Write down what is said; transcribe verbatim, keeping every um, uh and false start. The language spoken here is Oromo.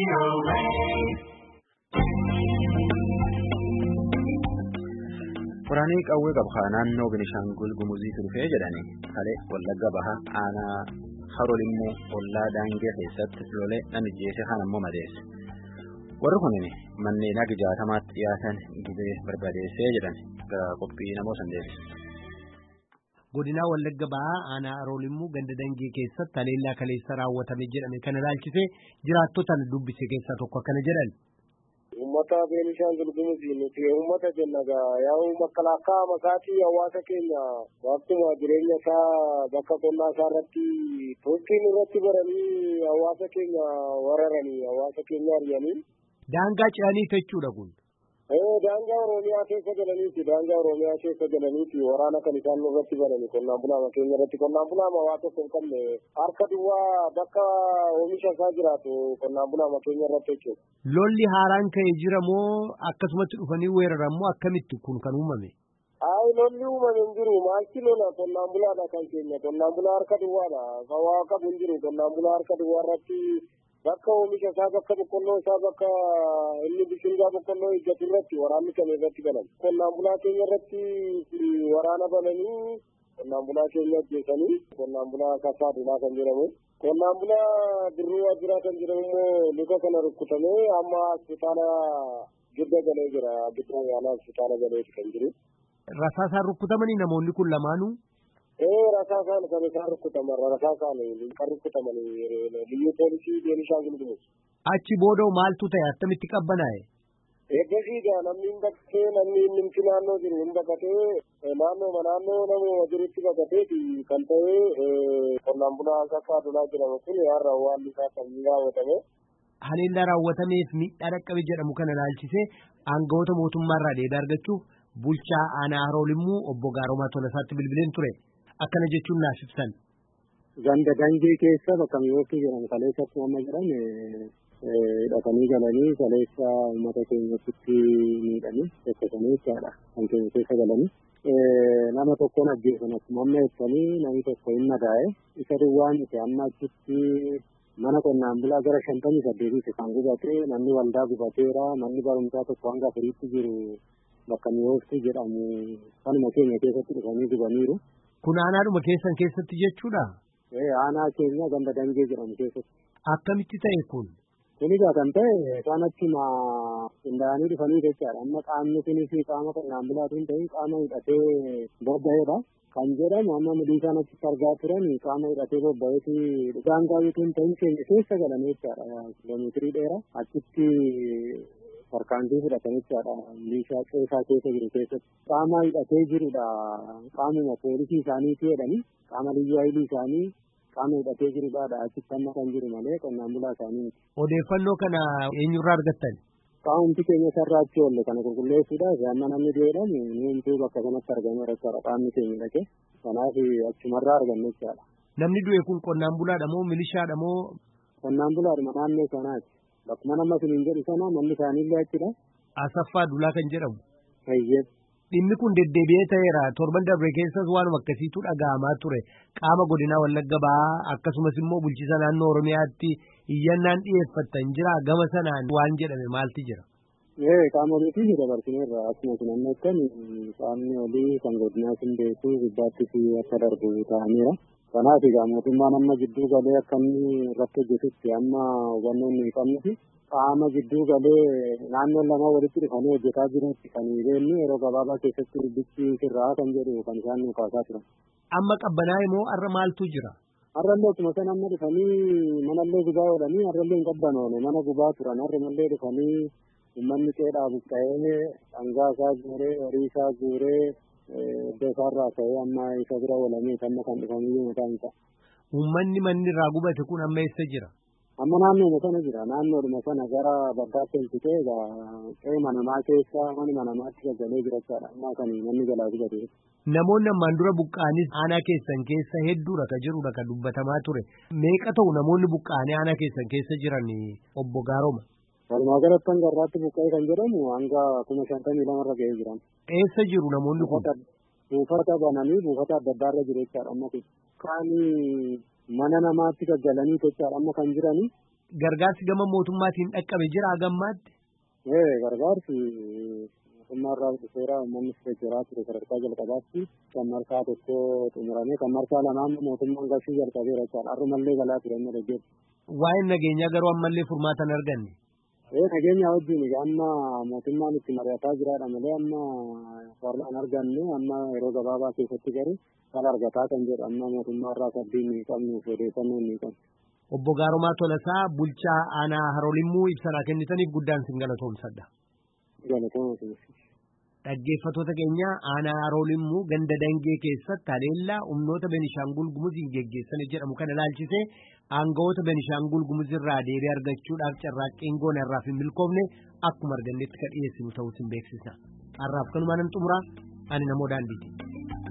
Quraanii qawwee qabxaa naannoo Beenishaangul Gumuzii turfee jedhani kalee Wallagga Bahaa aanaa Haroo Limmoo ollaa daangee keessatti lolee namijjeese kan ammoo madeesse. Warri kunniin manneen akka jaatamaatti dhiyaatan gubee barbadeessee jedhan gara qophii namoo san deebise. Godina Wallagga Bahaa aanaa Haroo Limmoo ganda daangee keessatti haleellaa kaleessa raawwatame jedhame kana ilaalchisee jiraattotaan dubbise keessaa tokko akkana jedhan. Ummata Beenishaangul Gumuzii nuti ummata jennagaa yaa makkalaakaa makaatii hawaasa keenya waktuma jireenya isaa bakka qonnaa isaa irratti tokkiin irratti baranii hawaasa keenya wararanii hawaasa keenya ari'anii. Daangaa ce'anii jechuudha kun. Ee daangaa Oromiyaa keessa galaniiti daangaa Oromiyaa keessa galaniiti waraana kan isaan irratti baranii qonnaan bulaa keenya irratti qonnaan bulaa waa tokko hin qabne harka duwwaa bakka oomisha isaa jiraatu qonnaan bulaa keenya irratti jechuudha. Lolli haaraan ka'ee jira moo akkasumatti dhufanii weeraran moo akkamitti kun kan uumame? Ay lolli uumame hin jiru maalti lola qonnaan bulaadha kan keenya qonnaan bulaa harka duwwaadha waa qabu hin jiru qonnaan bulaa harka duwwaa irratti bakka oomisha isaa bakka boqqolloo isaa bakka inni bishingaa boqqolloo ijjatu irratti waraanni kan irratti galan qonnaan bulaa keenya irratti waraana bananii qonnaan bulaa keenya ajjeesanii qonnaan bulaa kasaa dunaa kan jedhamu qonnaan bulaa birruu ajjiraa kan jedhamu immoo luka kana rukkutamee amma hospitaala gidda galee jira gidda yaalaa hospitaala galeeti kan jiru. Rasaasaan rukkutamanii namoonni kun lamaanuu. Ee rasaasaan kan isaan rukkutaman rasaasaan kan rukkutaman liyyuu poolisii Beenishaangul Gumuz. Achi booda maaltu ta'e attamitti qabbanaa'e? Eeggasiidha namni hin bakkatee namni inni naannoo jiru hin bakkatee naannoo naannoo nama jirutti bakkateeti kan ta'e qonnaan bulaa akka adunaa jedhamu kun har'a waan isaa kan raawwatame. Haleellaa raawwatameef miidhaa dhaqqabe jedhamu kana ilaalchisee aangawoota mootummaarraa deebii argachuuf bulchaa aanaa Haroo Limmoo obbo Gaaromaa Tolasaatti bilbileen ture. Akkana jechuun naaf ibsan. Ganda daangee keessa bakka mi'ooftuu jedhamu kaleessatti amma jedhan hidhatanii galanii kaleessa uummata keenyatti miidhanii tokkosanii jechaadha kan keenya keessa galanii. Nama tokkoon ajjeesan akkuma amma ibsanii namni tokko hin madaa'e isa duwwaan itti amma achitti mana qonnaan bulaa gara shantamii saddeetitti kan gubatee manni waldaa gubateera manni barumsaa tokko hanga afuriitti jiru bakka mi'ooftuu jedhamu kanuma keenya keessatti dhufanii gubaniiru. Kun aanaadhuma keessan keessatti jechuudha? Ee aanaa keenya ganda daangee jedhamu keessatti. Akkamitti ta'e kun? Kuni kan ta'e kan achuma qindaa'anii dhufanii jechaadha. Amma qaamni kunis qaama qonnaan bulaatiin ta'in qaama hidhatee bobba'eedha. Kan jedhamu amma milishaan achitti argaa turan qaama hidhatee bobba'eeti daangaa bituun ta'in keenya keessa galan jechaadha. Kiiloomeetirii dheeraa achitti harkaantii fudhatan jechaadha. Milishaa qeessaa keessa jiru keessatti. Qaama hidhatee jirudha. Qaamuma poolisii isaaniitii jedhanii qaama liyyuu haayilii isaanii qaama hidhatee jirudha. Achitti amma kan jiru malee qonnaan bulaa isaanii miti. Odeeffannoo kana eenyurraa argattan? Qaamumti keenya sarraachii oolle kana qulqulleessuudhaaf amma namni jedhamu nuumtuu bakka kanatti argamu jechaadha. Qaamni keenya dhaqee kanaaf achumarraa arganne jechaadha. Namni du'e kun qonnaan bulaadha moo milishaadha moo? Qonnaan bulaadhuma naannoo sanaati. Bakkuma nama siniin jedhu sana manni isaaniillee achidha. Asaffaa Dulaa kan jedhamu. Hayyee. Dhimmi kun deddeebi'ee ta'eera. Torban darbe keessas waanuma akkasiitu dhaga'amaa ture. Qaama godinaa Wallagga Bahaa akkasumas immoo bulchiisa naannoo Oromiyaatti iyyannaan dhiyeeffatan jira. Gama sanaan waan jedhame maalti jira? Ee qaama oliitii dabarsineerra akkuma kun amma akkan qaamni olii kan godinaa sun beeku gubbaattis akka darbu ta'aniira. Kanaaf egaa mootummaan amma gidduu galee akka inni irratti hojjetutti amma hubannoo hin qabnuti. Qaama gidduu galee naannoon lama walitti dhufanii hojjetaa jirutti kan beeknu yeroo gabaabaa keessatti dubbichi sirraa kan jedhu kan isaan nu kaasaa turan. Amma qabbanaa'e moo har'a maaltu jira? Har'allee akkuma sana amma dhufanii manallee gubaa oolanii har'allee hin qabbanoone mana gubaa turan har'umallee dhufanii uummanni qeedhaa buqqa'ee dhangaa isaa guuree horii isaa guuree iddoo isaarraa ka'ee amma isa bira oolanii amma kan dhufanii mataan isaa. Uummanni manni irraa gubate kun amma eessa jira? Amma naannooma sana jira. Naannoodhuma sana gara baddaatti olchitee qe'ee manamaa keessa mana manamaatti gaggalee jirachaadha. Amma kan manni jalaa gubate. Namoonni ammaan dura buqqa'anis aanaa keessan keessa hedduudha ka jedhudha ka dubbatamaa ture. Meeqa ta'u namoonni buqqa'anii aanaa keessan keessa jiran obbo Gaaroma? Walumaa galatti hanga irraatti buqqa'ee kan jedhamu hanga kuma shantamii lamarra ga'ee jiran. Eessa jiru namoonni kun? Buufata bananii buufata adda addaarra jiru jechaadha amma kun. Kaani mana namaatti gaggalanii jechaadha amma kan jiranii gargaarsi gama mootummaatiin dhaqqabe jira gammaatti? Ee gargaarsi mootummaarraa dhufeera uummanni jira ture sadarkaa jalqabaatti kan marsaa tokko xumuramee kan marsaa lamaan mootummaan galchuu jalqabeera jechaadha. Har'umallee galaa ture inni dhaggeessa. Waa'een nageenyaa garuu ammallee furmaata hin arganne. Ee nageenya wajjin amma mootummaan itti mari'ataa jiraadha malee amma warra hin arganne amma yeroo gabaabaa keessatti garuu kan argataa kan jedhu amma mootummaarraa sabbiin hin qabnu odeeffannoo hin qabnu. Obbo Gaarumaa Tolasaa bulchaa aanaa Haroolimuu ibsa kennitaniif guddaan sin galatoomsadha. Dhaggeeffattoota keenya aanaa Haroolimuu ganda dangee keessatti haleellaa humnoota Beenishaangul Gumuziin geggeessanii jedhamu kana ilaalchisee aangawoota Beenishaangul Gumuzirraa deebii argachuudhaaf carraaqqiin goone irraaf hin milkoofne akkuma argannetti kan dhiyeessinu ta'uu sin beeksisna. Har'aaf kanumaan xumura ani namoo daandiiti.